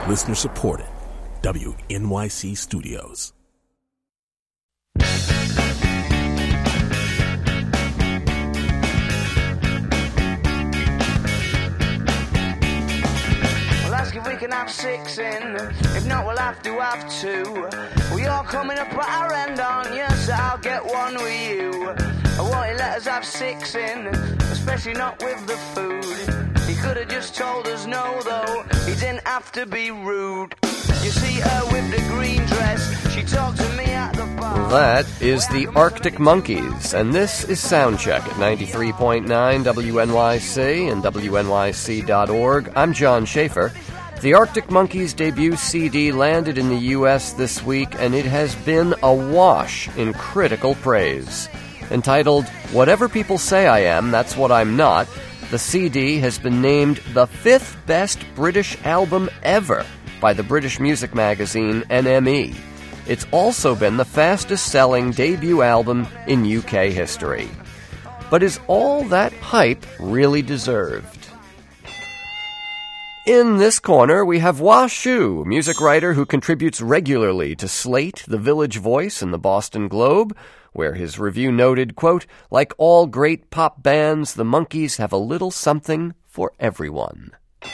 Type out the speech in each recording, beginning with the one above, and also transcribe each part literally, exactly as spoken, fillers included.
Listener supported. W N Y C Studios. If we can have six in, if not we'll have to have two. Well, you're coming up at our end, aren't you? So I'll get one with you. I want you let us have six in, especially not with the food. He could have just told us no though, he didn't have to be rude. You see her with the green dress, she talked to me at the bar. That is the Arctic Monkeys, and this is Soundcheck at ninety-three point nine W N Y C and W N Y C dot org. I'm John Schaefer. The Arctic Monkeys' debut C D landed in the U S this week, and it has been awash in critical praise. Entitled, Whatever People Say I Am, That's What I'm Not, the C D has been named the fifth best British album ever by the British music magazine N M E. It's also been the fastest-selling debut album in U K history. But is all that hype really deserved? In this corner, we have Hua Hsu, a music writer who contributes regularly to Slate, The Village Voice, and the Boston Globe, where his review noted, quote, like all great pop bands, the Monkees have a little something for everyone.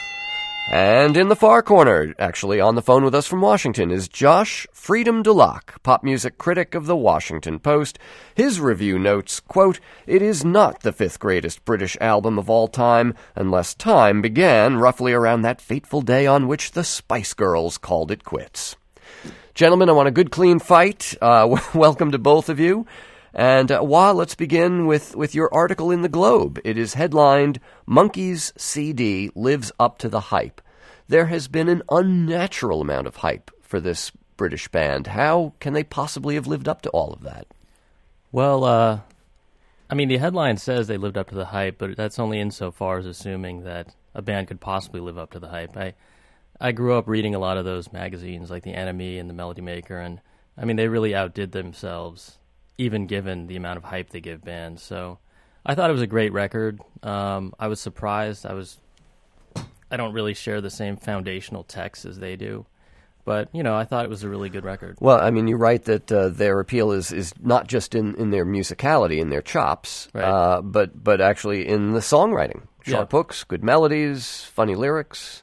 And in the far corner, actually on the phone with us from Washington, is Josh Freedom Dulac, pop music critic of The Washington Post. His review notes, quote, it is not the fifth greatest British album of all time, unless time began roughly around that fateful day on which the Spice Girls called it quits. Gentlemen, I want a good, clean fight. Uh, welcome to both of you. And uh, Hua, let's begin with, with your article in the Globe. It is headlined, Monkees C D Lives Up to the Hype. There has been an unnatural amount of hype for this British band. How can they possibly have lived up to all of that? Well, uh, I mean, the headline says they lived up to the hype, but that's only insofar as assuming that a band could possibly live up to the hype. I, I grew up reading a lot of those magazines, like the N M E and the Melody Maker, and, I mean, they really outdid themselves, even given the amount of hype they give bands. So I thought it was a great record. Um, I was surprised. I was, I don't really share the same foundational text as they do. But, you know, I thought it was a really good record. Well, I mean, you write that uh, their appeal is, is not just in, in their musicality, in their chops, right. uh, but, but actually in the songwriting. Sharp yeah. hooks, good melodies, funny lyrics.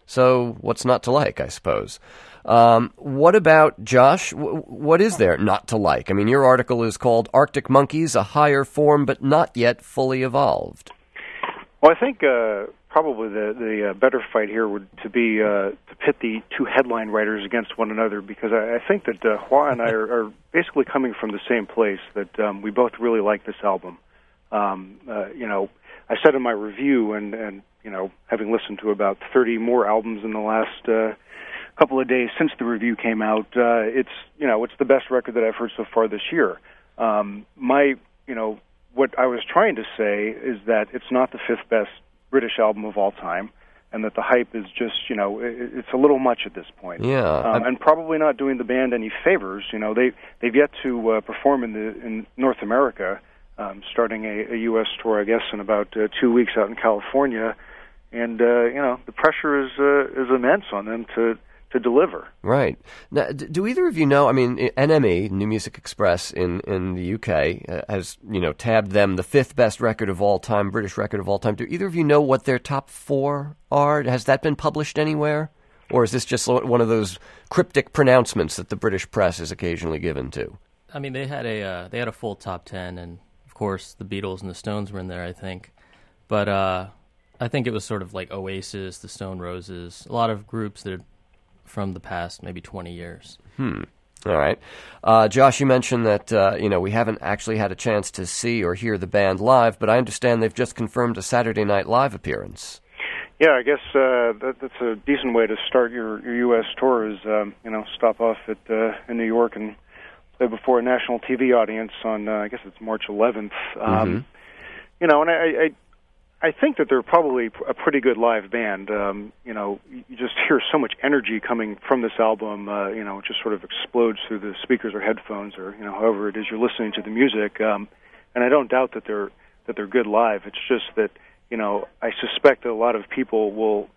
So what's not to like, I suppose? Um, what about, Josh, w- what is there not to like? I mean, your article is called Arctic Monkeys, a higher form but not yet fully evolved. Well, I think uh, probably the, the uh, better fight here would to be uh, to pit the two headline writers against one another, because I, I think that uh, Hua and I are, are basically coming from the same place, that um, we both really like this album. Um, uh, you know, I said in my review, and, and you know, having listened to about thirty more albums in the last uh, couple of days since the review came out, uh, it's, you know, it's the best record that I've heard so far this year. Um, my, you know, what I was trying to say is that it's not the fifth best British album of all time, and that the hype is just, you know, it, it's a little much at this point. Yeah, um, and probably not doing the band any favors. You know, they they've yet to uh, perform in the in North America, um, starting a, a U S tour, I guess, in about uh, two weeks out in California, and uh, you know, the pressure is uh, is immense on them to. to deliver. Right. Now, do either of you know, I mean, N M E, New Music Express in, in the U K, uh, has, you know, tabbed them the fifth best record of all time, British record of all time. Do either of you know what their top four are? Has that been published anywhere? Or is this just one of those cryptic pronouncements that the British press is occasionally given to? I mean, they had a uh, they had a full top ten, and, of course, the Beatles and the Stones were in there, I think. But uh, I think it was sort of like Oasis, the Stone Roses, a lot of groups that from the past maybe twenty years. Hmm. All right. Uh, Josh, you mentioned that, uh, you know, we haven't actually had a chance to see or hear the band live, but I understand they've just confirmed a Saturday Night Live appearance. Yeah, I guess uh, that, that's a decent way to start your, your U S tour is, um, you know, stop off at uh, in New York and play before a national T V audience on, uh, I guess it's March eleventh. Um, mm-hmm. You know, and I... I I think that they're probably a pretty good live band. Um, you know, you just hear so much energy coming from this album. Uh, you know, it just sort of explodes through the speakers or headphones, or you know, however it is you're listening to the music. Um, and I don't doubt that they're that they're good live. It's just that, you know, I suspect that a lot of people will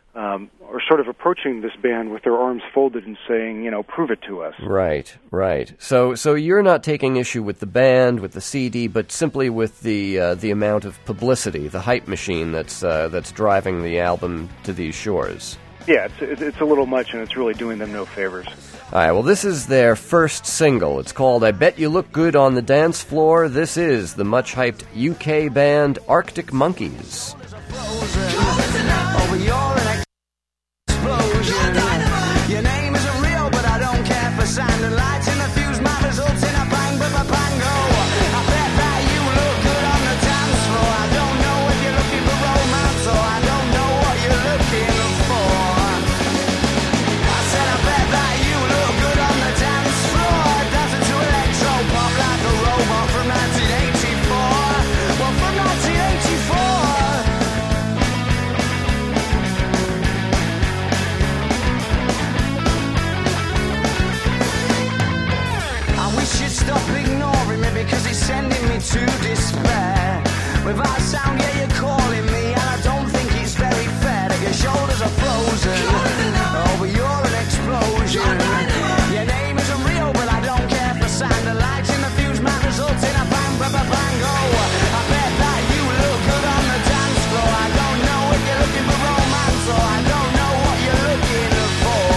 um, are sort of approaching this band with their arms folded and saying, you know, prove it to us. Right, right. So, so you're not taking issue with the band, with the C D, but simply with the uh, the amount of publicity, the hype machine that's uh, that's driving the album to these shores. Yeah, it's it's a little much, and it's really doing them no favors. All right, well, this is their first single. It's called I Bet You Look Good on the Dance Floor. This is the much-hyped U K band Arctic Monkeys. Over your explosion. Your name isn't real, but I don't care for sound and lights in the fuse. My results in a bang, but a bango. I bet that you look good on the dance floor. I don't know if you're looking for romance or I don't know what you're looking for. I said I bet that you look good on the dance floor. Dancing to electro pop like a robot from nineteen eighty-four. Well, from nineteen eighty-four. Stop ignoring me because it's sending me to despair. Without sound, yeah, you're calling me, and I don't think it's very fair that your shoulders are frozen. Oh, but you're an explosion. Your name isn't real, but I don't care for sound. The lights in the fuse might result in a bang, ba ba bang. Oh, I bet that you look good on the dance floor. I don't know if you're looking for romance or I don't know what you're looking for.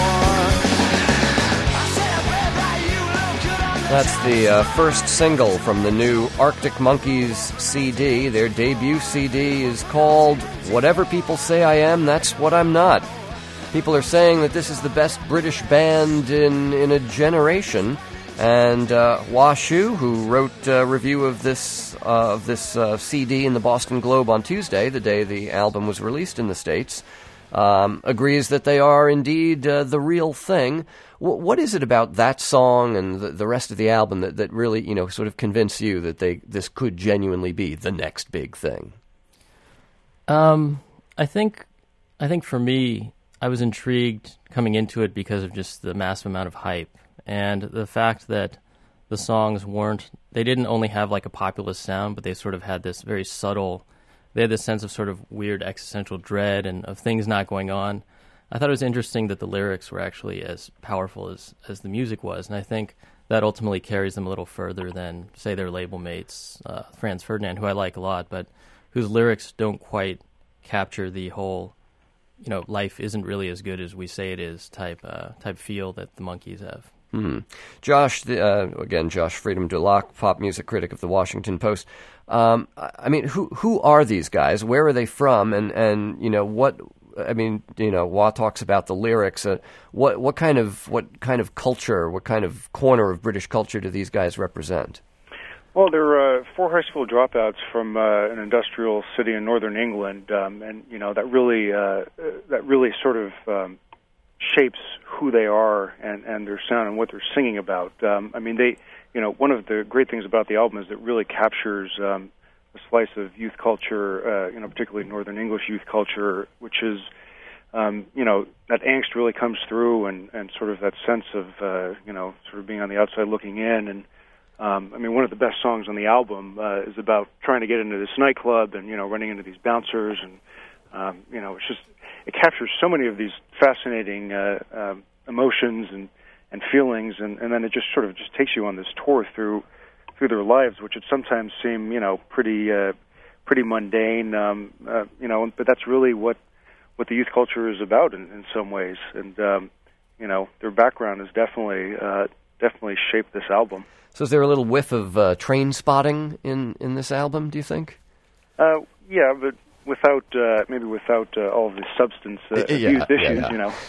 I said I bet that you look good on the That's the uh, first single from the new Arctic Monkeys C D. Their debut C D is called Whatever People Say I Am, That's What I'm Not. People are saying that this is the best British band in, in a generation. And uh, Washu, who wrote a review of this uh, of this uh, C D in the Boston Globe on Tuesday, the day the album was released in the States, um, agrees that they are indeed uh, the real thing. W- what is it about that song and the, the rest of the album that, that really, you know, sort of convince you that they this could genuinely be the next big thing? Um, I think, I think for me, I was intrigued coming into it because of just the massive amount of hype and the fact that the songs weren't, they didn't only have like a populist sound, but they sort of had this very subtle, they had this sense of sort of weird existential dread and of things not going on. I thought it was interesting that the lyrics were actually as powerful as, as the music was, and I think that ultimately carries them a little further than, say, their label mates, uh, Franz Ferdinand, who I like a lot, but whose lyrics don't quite capture the whole, you know, life isn't really as good as we say it is type uh, type feel that the Monkees have. Mm-hmm. Josh, the, uh, again, Josh Freedom Dulac, pop music critic of the Washington Post. Um, I mean, who who are these guys? Where are they from? And, and you know, what... I mean, you know, Wah talks about the lyrics. Uh, what what kind of what kind of culture, what kind of corner of British culture do these guys represent? Well, they're uh, four high school dropouts from uh, an industrial city in northern England, um, and you know that really uh, that really sort of um, shapes who they are and, and their sound and what they're singing about. Um, I mean, they, you know, one of the great things about the album is it really captures Um, a slice of youth culture, uh, you know, particularly Northern English youth culture, which is, um, you know, that angst really comes through, and, and sort of that sense of, uh, you know, sort of being on the outside looking in. And um, I mean, one of the best songs on the album uh, is about trying to get into this nightclub and, you know, running into these bouncers, and um, you know, it's just, it captures so many of these fascinating uh, um, emotions and and feelings, and, and then it just sort of just takes you on this tour through. through their lives, which would sometimes seem, you know, pretty, uh, pretty mundane, um, uh, you know, but that's really what, what the youth culture is about in, in some ways, and um, you know, their background has definitely, uh, definitely shaped this album. So, is there a little whiff of uh, Train Spotting in, in this album? Do you think? Uh, yeah, but without uh, maybe without uh, all of the substance uh, yeah, abused yeah, issues, yeah. you know.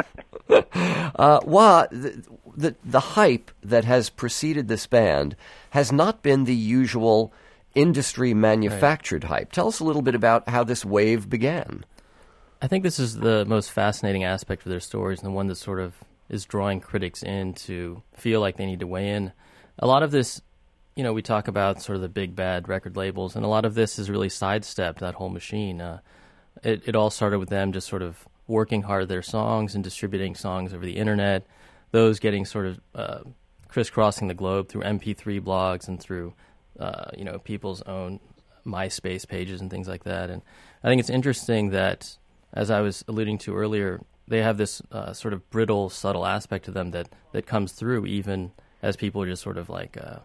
uh, Wah, the, the the hype that has preceded this band has not been the usual industry manufactured right. hype. Tell us a little bit about how this wave began. I think this is the most fascinating aspect of their stories, and the one that sort of is drawing critics in to feel like they need to weigh in. A lot of this, you know, we talk about sort of the big bad record labels, and a lot of this is really sidestepped, that whole machine. Uh, it, it all started with them just sort of working hard their songs and distributing songs over the internet, those getting sort of uh, crisscrossing the globe through M P three blogs and through, uh, you know, people's own MySpace pages and things like that. And I think it's interesting that, as I was alluding to earlier, they have this uh, sort of brittle, subtle aspect to them that, that comes through even as people are just sort of like uh,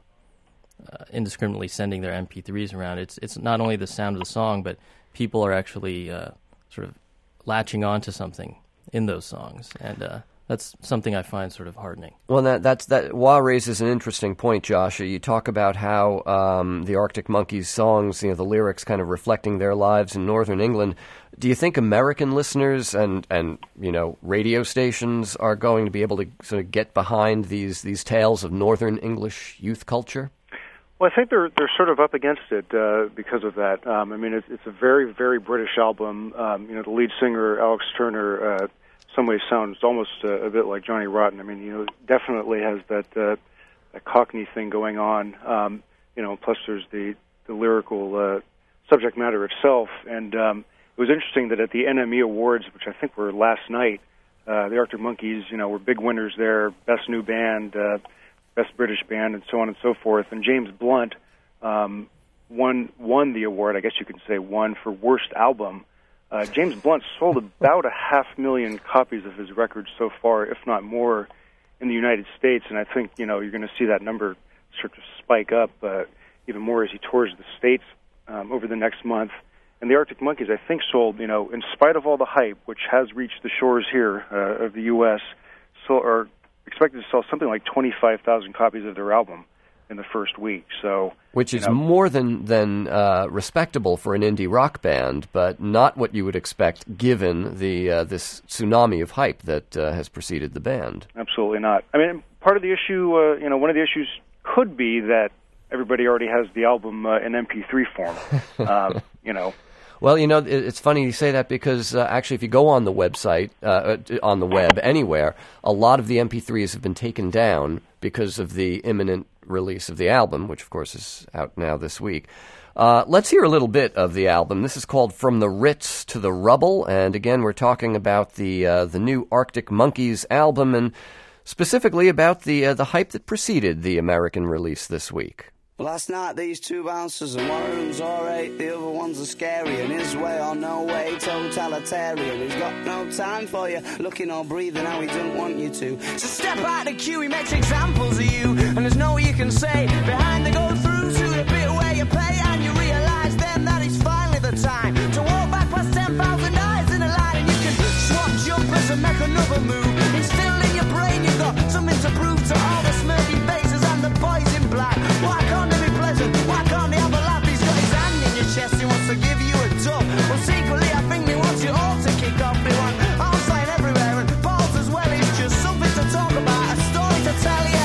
uh, indiscriminately sending their M P threes around. It's it's not only the sound of the song, but people are actually uh, sort of latching on to something in those songs, and uh, that's something I find sort of heartening. Well, that that's that. Wah raises an interesting point, Josh. You talk about how um, the Arctic Monkeys songs, you know, the lyrics kind of reflecting their lives in northern England. Do you think American listeners and, and you know radio stations are going to be able to sort of get behind these these tales of northern English youth culture? Well, I think they're they're sort of up against it uh, because of that. Um, I mean, it's, it's a very very British album. Um, you know, the lead singer Alex Turner, uh, some ways sounds almost uh, a bit like Johnny Rotten. I mean, you know, definitely has that uh, that Cockney thing going on. Um, you know, plus there's the the lyrical uh, subject matter itself. And um, it was interesting that at the N M E Awards, which I think were last night, uh, the Arctic Monkeys, you know, were big winners there, best new band. Uh, Best British Band, and so on and so forth. And James Blunt um, won won the award, I guess you could say won, for Worst Album. Uh, James Blunt sold about a half million copies of his record so far, if not more, in the United States. And I think, you know, you're going to see that number start to spike up uh, even more as he tours the States um, over the next month. And the Arctic Monkeys, I think, sold, you know, in spite of all the hype, which has reached the shores here uh, of the U S, so, or expected to sell something like twenty-five thousand copies of their album in the first week. So, which is you know, more than than uh, respectable for an indie rock band, but not what you would expect given the uh, this tsunami of hype that uh, has preceded the band. Absolutely not. I mean, part of the issue, uh, you know, one of the issues could be that everybody already has the album uh, in M P three form. um, you know. Well, you know, it's funny you say that because uh, actually if you go on the website, uh, on the web, anywhere, a lot of the M P threes have been taken down because of the imminent release of the album, which of course is out now this week. Uh, let's hear a little bit of the album. This is called From the Ritz to the Rubble, and again we're talking about the uh, the new Arctic Monkeys album, and specifically about the uh, the hype that preceded the American release this week. Last night these two bouncers and one of them's alright, the other one's a scary, and his way or no way, totalitarian. He's got no time for you, looking or breathing how he don't want you to. So step out the queue, he makes examples of you, and there's no you can say. Behind the go through to the bit where you pay, and you realise then that it's finally the time to walk back past ten thousand eyes in a line, and you can swap jumpers and make another move. It's still in your brain, you've got something to prove to all the smirky faces and the boys in black. Why can't they be pleasant? Why can't they have a laugh? He's got his hand in your chest, he wants to give you a dub. Well, secretly I think he wants you all to kick off. They want outside everywhere, and balls as well. It's just something to talk about, a story to tell you.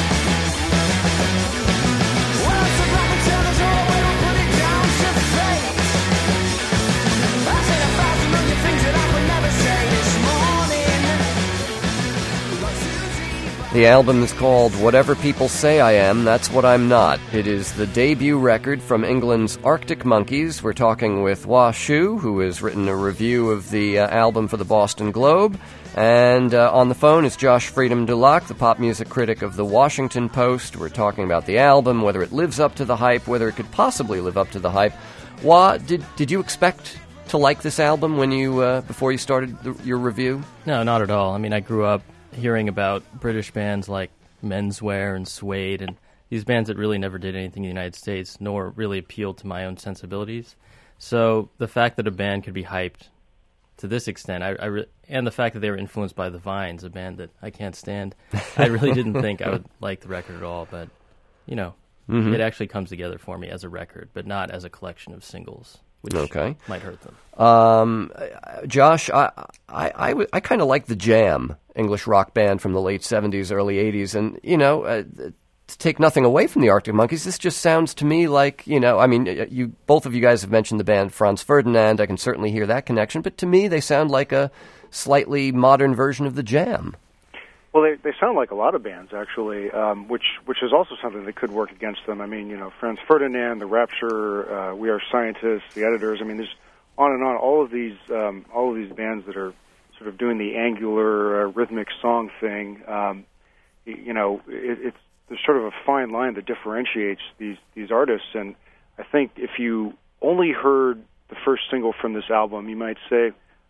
Well, it's a black and tellers all way, we'll put it down to fate. I said a thousand million things that I could never say this morning. The album is called Whatever People Say I Am, That's What I'm Not. It is the debut record from England's Arctic Monkeys. We're talking with Wah Shu, who has written a review of the uh, album for the Boston Globe. And uh, on the phone is Josh Freedom Dulac, the pop music critic of the Washington Post. We're talking about the album, whether it lives up to the hype, whether it could possibly live up to the hype. Wah, did, did you expect to like this album when you uh, before you started the, your review? No, not at all. I mean, I grew up hearing about British bands like Menswear and Suede, and these bands that really never did anything in the United States, nor really appealed to my own sensibilities. So the fact that a band could be hyped to this extent, I, I re- and the fact that they were influenced by the Vines, a band that I can't stand, I really didn't think I would like the record at all. But, you know, mm-hmm. It actually comes together for me as a record, but not as a collection of singles, which okay. might hurt them. Um, Josh, I I, I, w- I kind of like the Jam, English rock band from the late seventies, early eighties, and, you know, uh, to take nothing away from the Arctic Monkeys, this just sounds to me like, you know, I mean, you both of you guys have mentioned the band Franz Ferdinand. I can certainly hear that connection, but to me they sound like a slightly modern version of the Jam. Well, they they sound like a lot of bands, actually, um, which which is also something that could work against them. I mean, you know, Franz Ferdinand, The Rapture, uh, We Are Scientists, The Editors. I mean, there's on and on. All of these um, all of these bands that are sort of doing the angular uh, rhythmic song thing. Um, you know, it, it's there's sort of a fine line that differentiates these these artists. And I think if you only heard the first single from this album, you might say,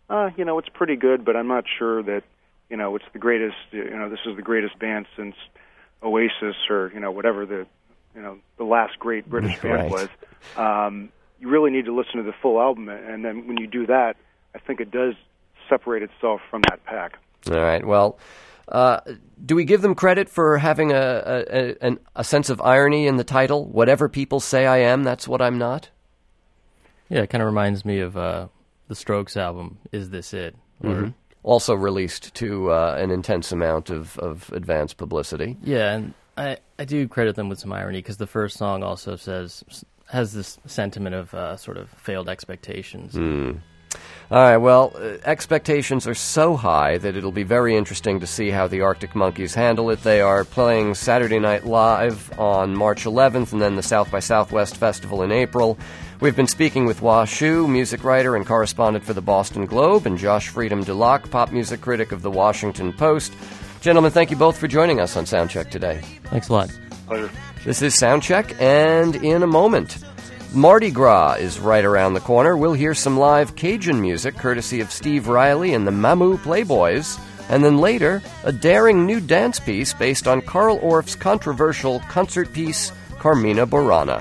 uh, you know, it's pretty good, but I'm not sure that, you know, it's the greatest, you know, this is the greatest band since Oasis or, you know, whatever the, you know, the last great British band Right. was. Um, you really need to listen to the full album, and then when you do that, I think it does separate itself from that pack. All right. Well, uh, do we give them credit for having a, a, a, an, a sense of irony in the title? Whatever people say I am, that's what I'm not? Yeah, it kind of reminds me of uh, the Strokes album, Is This It? Or, Mm-hmm. Also released to uh, an intense amount of, of advance publicity. Yeah, and I, I do credit them with some irony because the first song also says has this sentiment of uh, sort of failed expectations. Mm. All right, well, uh, expectations are so high that it'll be very interesting to see how the Arctic Monkeys handle it. They are playing Saturday Night Live on March eleventh and then the South by Southwest Festival in April. We've been speaking with Hua Hsu, music writer and correspondent for the Boston Globe, and Josh Freedom Dulac, pop music critic of the Washington Post. Gentlemen, thank you both for joining us on Soundcheck today. Thanks a lot. Pleasure. This is Soundcheck, and in a moment, Mardi Gras is right around the corner. We'll hear some live Cajun music courtesy of Steve Riley and the Mamu Playboys. And then later, a daring new dance piece based on Carl Orff's controversial concert piece, Carmina Burana.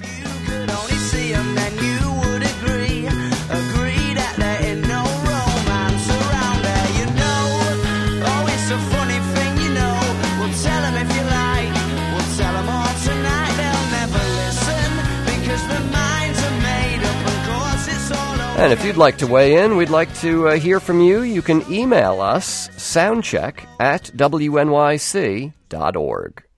And if you'd like to weigh in, we'd like to uh, hear from you. You can email us, soundcheck at W N Y C dot org.